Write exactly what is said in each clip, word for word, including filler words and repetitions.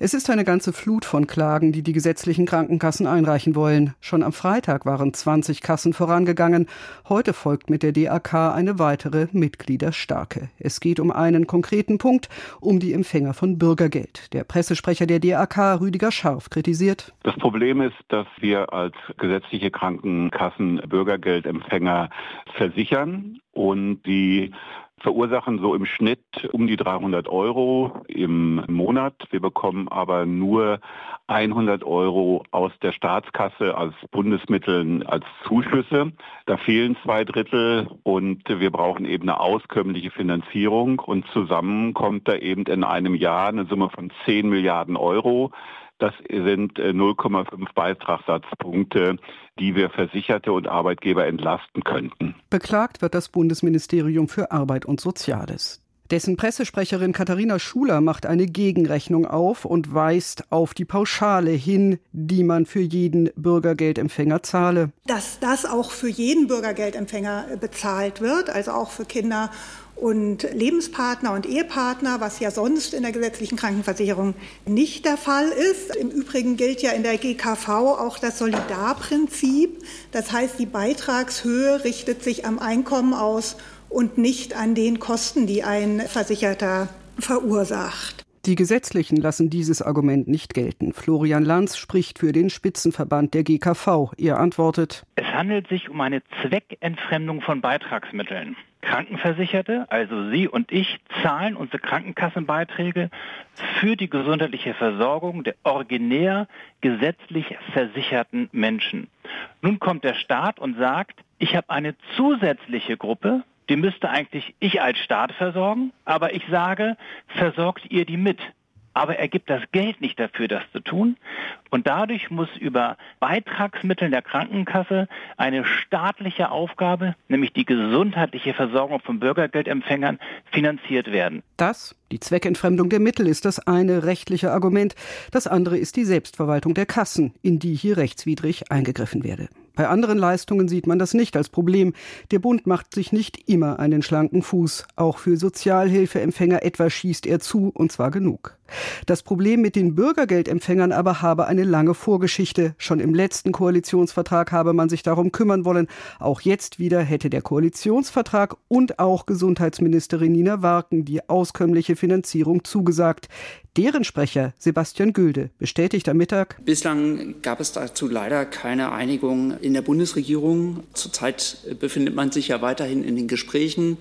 Es ist eine ganze Flut von Klagen, die die gesetzlichen Krankenkassen einreichen wollen. Schon am Freitag waren zwanzig Kassen vorangegangen. Heute folgt mit der D A K eine weitere mitgliederstarke. Es geht um einen konkreten Punkt, um die Empfänger von Bürgergeld. Der Pressesprecher der D A K, Rüdiger Scharf, kritisiert: Das Problem ist, dass wir als gesetzliche Krankenkassen Bürgergeldempfänger versichern und die verursachen so im Schnitt um die dreihundert Euro im Monat. Wir bekommen aber nur hundert Euro aus der Staatskasse als Bundesmitteln als Zuschüsse. Da fehlen zwei Drittel und wir brauchen eben eine auskömmliche Finanzierung. Und zusammen kommt da eben in einem Jahr eine Summe von zehn Milliarden Euro. Das sind null Komma fünf Beitragssatzpunkte, die wir Versicherte und Arbeitgeber entlasten könnten. Beklagt wird das Bundesministerium für Arbeit und Soziales. Dessen Pressesprecherin Katharina Schuler macht eine Gegenrechnung auf und weist auf die Pauschale hin, die man für jeden Bürgergeldempfänger zahle. Dass das auch für jeden Bürgergeldempfänger bezahlt wird, also auch für Kinder und Lebenspartner und Ehepartner, was ja sonst in der gesetzlichen Krankenversicherung nicht der Fall ist. Im Übrigen gilt ja in der G K V auch das Solidarprinzip. Das heißt, die Beitragshöhe richtet sich am Einkommen aus und nicht an den Kosten, die ein Versicherter verursacht. Die Gesetzlichen lassen dieses Argument nicht gelten. Florian Lanz spricht für den Spitzenverband der G K V. Er antwortet: Es handelt sich um eine Zweckentfremdung von Beitragsmitteln. Krankenversicherte, also Sie und ich, zahlen unsere Krankenkassenbeiträge für die gesundheitliche Versorgung der originär gesetzlich versicherten Menschen. Nun kommt der Staat und sagt, ich habe eine zusätzliche Gruppe, die müsste eigentlich ich als Staat versorgen, aber ich sage, versorgt ihr die mit. Aber er gibt das Geld nicht dafür, das zu tun. Und dadurch muss über Beitragsmittel der Krankenkasse eine staatliche Aufgabe, nämlich die gesundheitliche Versorgung von Bürgergeldempfängern, finanziert werden. Das, die Zweckentfremdung der Mittel, ist das eine rechtliche Argument. Das andere ist die Selbstverwaltung der Kassen, in die hier rechtswidrig eingegriffen werde. Bei anderen Leistungen sieht man das nicht als Problem. Der Bund macht sich nicht immer einen schlanken Fuß. Auch für Sozialhilfeempfänger etwa schießt er zu, und zwar genug. Das Problem mit den Bürgergeldempfängern aber habe eine lange Vorgeschichte. Schon im letzten Koalitionsvertrag habe man sich darum kümmern wollen. Auch jetzt wieder hätte der Koalitionsvertrag und auch Gesundheitsministerin Nina Warken die auskömmliche Finanzierung zugesagt. Deren Sprecher Sebastian Gülde bestätigt am Mittag: Bislang gab es dazu leider keine Einigung in der Bundesregierung. Zurzeit befindet man sich ja weiterhin in den Gesprächen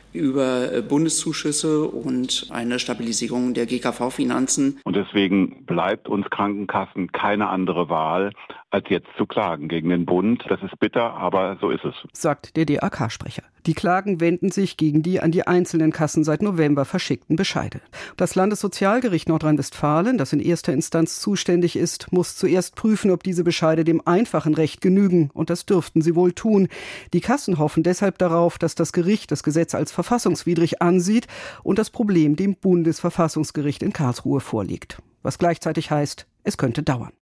über Bundeszuschüsse und eine Stabilisierung der G K V-Finanzen. Und deswegen bleibt uns Krankenkassen keine andere Wahl, als jetzt zu klagen gegen den Bund. Das ist bitter, aber so ist es, sagt der D A K-Sprecher. Die Klagen wenden sich gegen die an die einzelnen Kassen seit November verschickten Bescheide. Das Landessozialgericht Nordrhein-Westfalen, das in erster Instanz zuständig ist, muss zuerst prüfen, ob diese Bescheide dem einfachen Recht genügen. Und das dürften sie wohl tun. Die Kassen hoffen deshalb darauf, dass das Gericht das Gesetz als verfassungswidrig ansieht und das Problem dem Bundesverfassungsgericht in Karlsruhe vorlegt. Was gleichzeitig heißt, es könnte dauern.